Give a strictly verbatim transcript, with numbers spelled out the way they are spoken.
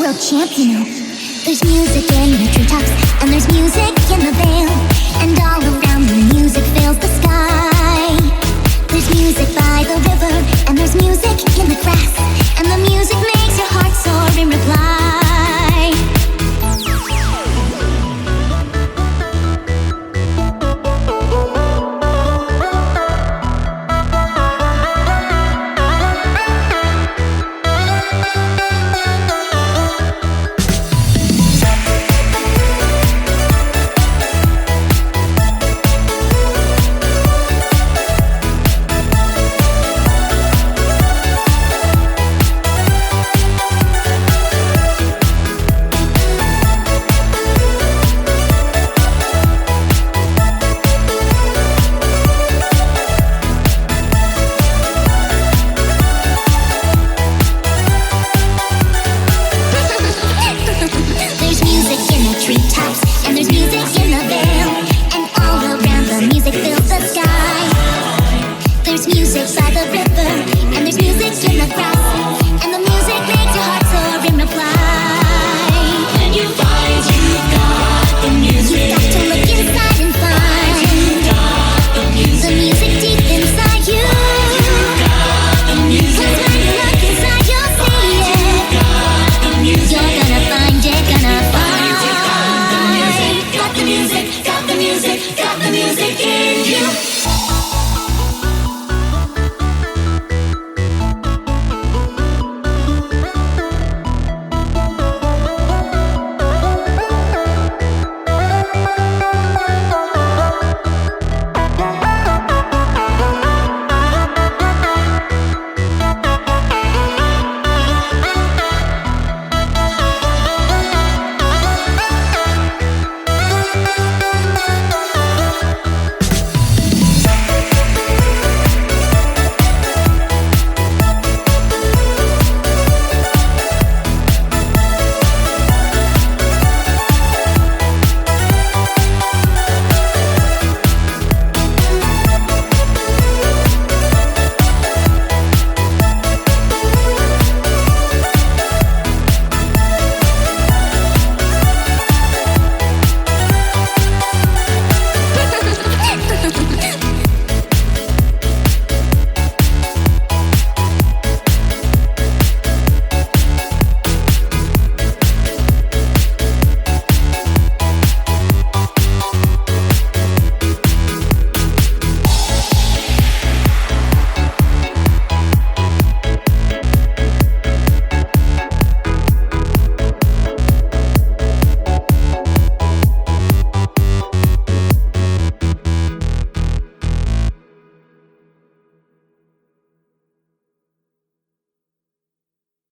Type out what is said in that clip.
world champ, you know. There's music in the treetops, and there's music in the vale, and all around the music fills the sky. There's music by the river, and there's music in the grass, and the music makes